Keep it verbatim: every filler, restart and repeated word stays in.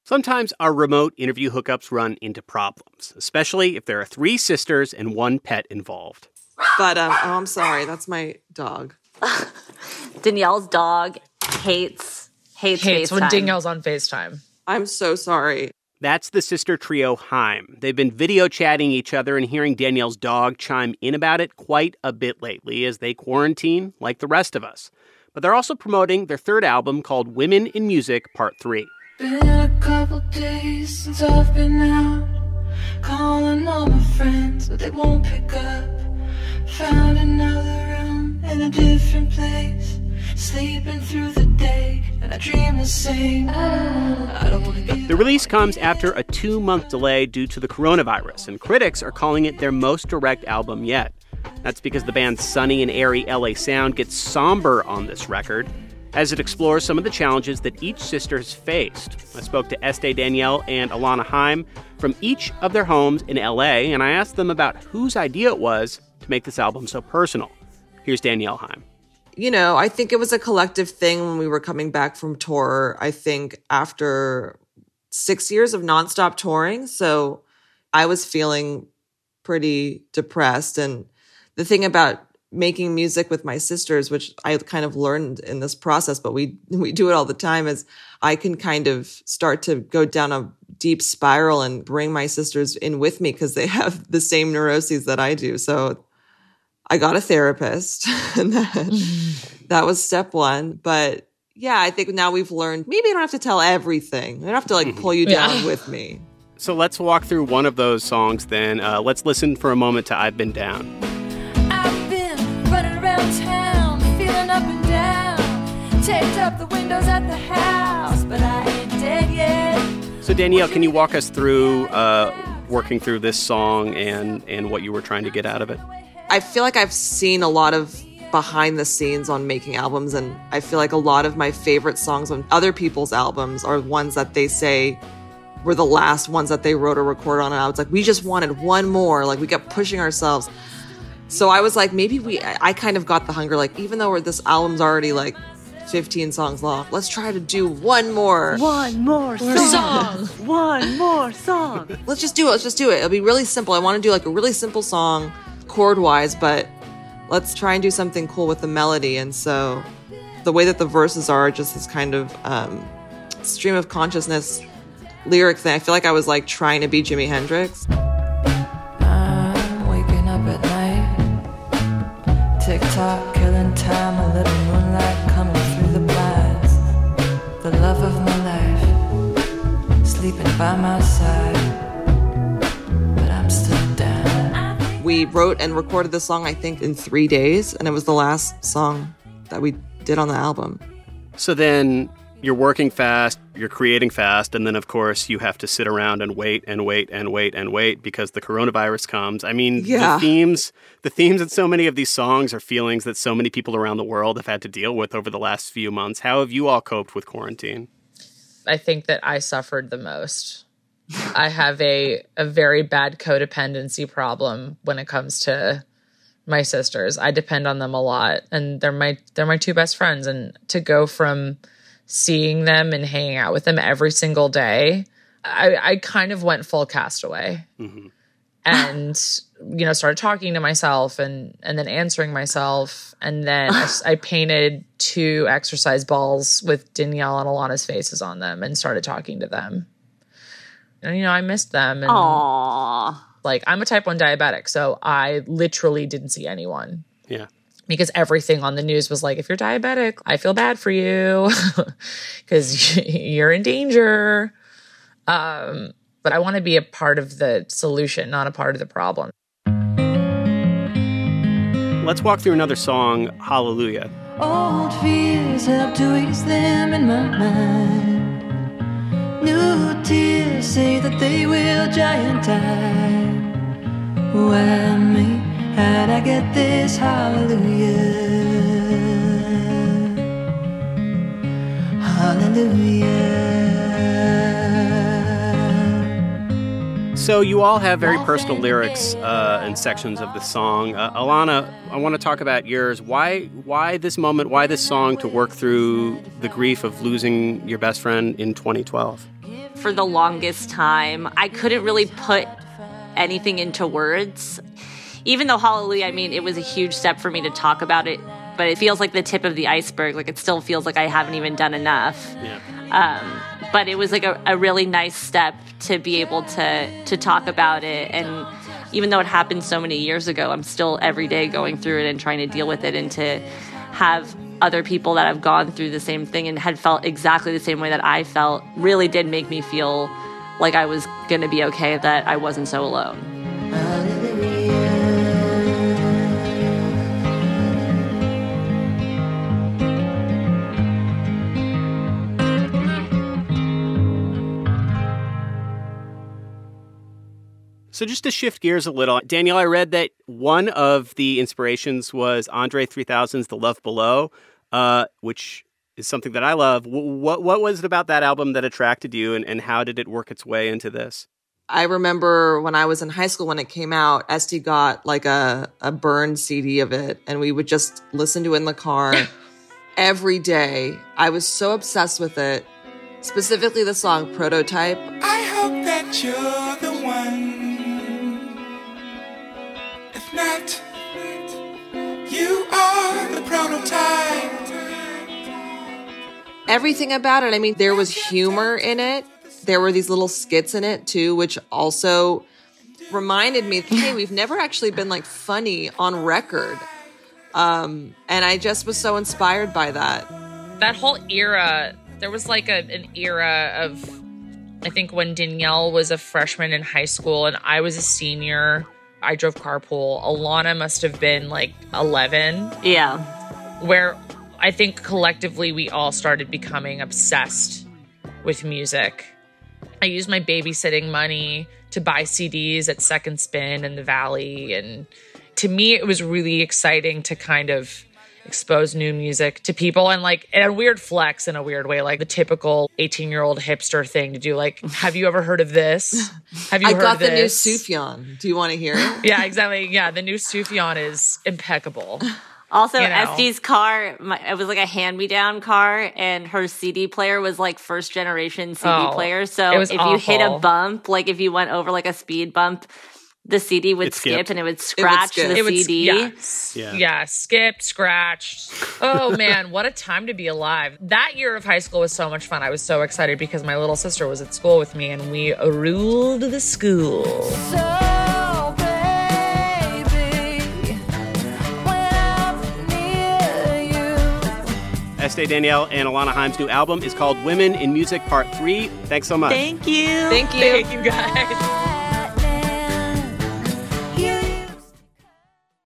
Sometimes our remote interview hookups run into problems, especially if there are three sisters and one pet involved. But, um, oh, I'm sorry. That's my dog. Danielle's dog hates, hates, Hates FaceTime. when Danielle's on FaceTime. I'm so sorry. That's the sister trio Haim. They've been video chatting each other and hearing Danielle's dog chime in about it quite a bit lately as they quarantine like the rest of us. But they're also promoting their third album called Women in Music Part three. Been a couple days since I've been out, calling all my friends, but they won't pick up. Found another room in a different place, sleeping through the day, and I dream the same. I don't wanna get The release comes after a two-month delay due to the coronavirus, and critics are calling it their most direct album yet. That's because the band's sunny and airy L A sound gets somber on this record, as it explores some of the challenges that each sister has faced. I spoke to Estee Danielle and Alana Haim from each of their homes in L A, and I asked them about whose idea it was to make this album so personal. Here's Danielle Haim. You know, I think it was a collective thing when we were coming back from tour. I think after six years of nonstop touring, so I was feeling pretty depressed. And the thing about making music with my sisters, which I kind of learned in this process, but we we do it all the time, is I can kind of start to go down a deep spiral and bring my sisters in with me because they have the same neuroses that I do. So I got a therapist, and that, that was step one. But yeah, I think now we've learned maybe I don't have to tell everything. I don't have to like pull you down Yeah. with me. So let's walk through one of those songs then. Uh, let's listen for a moment to I've Been Down. I've been running around town, feeling up and down, taped up the windows at the house, but I ain't dead yet. So Danielle, can you walk us through uh, working through this song and, and what you were trying to get out of it? I feel like I've seen a lot of behind the scenes on making albums, and I feel like a lot of my favorite songs on other people's albums are ones that they say were the last ones that they wrote or recorded on, and I was like, we just wanted one more. Like, we kept pushing ourselves. So I was like, maybe we, I kind of got the hunger, like, even though we're, this album's already like fifteen songs long, let's try to do one more. One more song. One more song. Let's just do it. Let's just do it. It'll be really simple. I want to do like a really simple song chord-wise, but let's try and do something cool with the melody. And so the way that the verses are just this kind of um, stream of consciousness lyric thing. I feel like I was like trying to be Jimi Hendrix. I'm waking up at night, tick-tock, killing time, a little moonlight coming through the blinds. The love of my life, sleeping by my side, but I'm still down. We wrote and recorded the song, I think, in three days, and it was the last song that we did on the album. So then you're working fast, you're creating fast, and then, of course, you have to sit around and wait and wait and wait and wait because the coronavirus comes. I mean, Yeah. the themes the themes in so many of these songs are feelings that so many people around the world have had to deal with over the last few months. How have you all coped with quarantine? I think that I suffered the most. I have a, a very bad codependency problem when it comes to my sisters. I depend on them a lot, and they're my they're my two best friends. And to go from seeing them and hanging out with them every single day, I, I kind of went full Castaway. Mm-hmm. And, you know, started talking to myself and, and then answering myself. And then I, I painted two exercise balls with Danielle and Alana's faces on them and started talking to them. And, you know, I missed them. And, Aww. like, I'm a type one diabetic, so I literally didn't see anyone. Yeah. Because everything on the news was like, if you're diabetic, I feel bad for you because you're in danger. Um, but I want to be a part of the solution, not a part of the problem. Let's walk through another song, Hallelujah. Old fears help to ease them in my mind. New tears say that they will giant die. Why me? How'd I get this? Hallelujah. Hallelujah. So you all have very personal lyrics uh, and sections of the song. Uh, Alana, I want to talk about yours. Why, why this moment? Why this song to work through the grief of losing your best friend in twenty twelve? for the longest time. I couldn't really put anything into words. Even though Hallelujah, I mean, it was a huge step for me to talk about it, but it feels like the tip of the iceberg. Like, it still feels like I haven't even done enough. Yeah. Um, but it was like a, a really nice step to be able to to talk about it. And even though it happened so many years ago, I'm still every day going through it and trying to deal with it, and to have other people that have gone through the same thing and had felt exactly the same way that I felt really did make me feel like I was going to be okay, that I wasn't so alone. So just to shift gears a little, Danielle, I read that one of the inspirations was Andre three thousand's The Love Below, uh, which is something that I love. What what was it about that album that attracted you, and, and how did it work its way into this? I remember when I was in high school when it came out, Esty got like a, a burned C D of it, and we would just listen to it in the car every day. I was so obsessed with it, specifically the song Prototype. I hope that you're the one. If not, you are the prototype. Everything about it. I mean, there was humor in it. There were these little skits in it too, which also reminded me, hey, we've never actually been like funny on record. Um, and I just was so inspired by that. That whole era, there was like a, an era of, I think when Danielle was a freshman in high school and I was a senior, I drove carpool. Alana must have been like eleven. Yeah. Where I think collectively we all started becoming obsessed with music. I used my babysitting money to buy C Ds at Second Spin in the Valley. And to me, it was really exciting to kind of expose new music to people, and like and a weird flex in a weird way, like the typical eighteen-year-old hipster thing to do. Like, have you ever heard of this? Have you I heard got of the this? new Sufjan. Do you want to hear it? Yeah, exactly. Yeah, the new Sufjan is impeccable. Also, You know. Esty's car, my, it was like a hand-me-down car, and her C D player was like first-generation C D Oh, player. So it was if you hit a awful. bump, like if you went over like a speed bump, the C D would It skip skipped. and it would scratch skip. the It would, C D. yeah, Yeah. yeah, skipped, scratched. Oh man, what a time to be alive. That year of high school was so much fun. I was so excited because my little sister was at school with me and we ruled the school. So, baby, when I'm near you. Estee, Danielle, and Alana Haim's new album is called Women in Music Part three. Thanks so much. Thank you. Thank you. Thank you guys.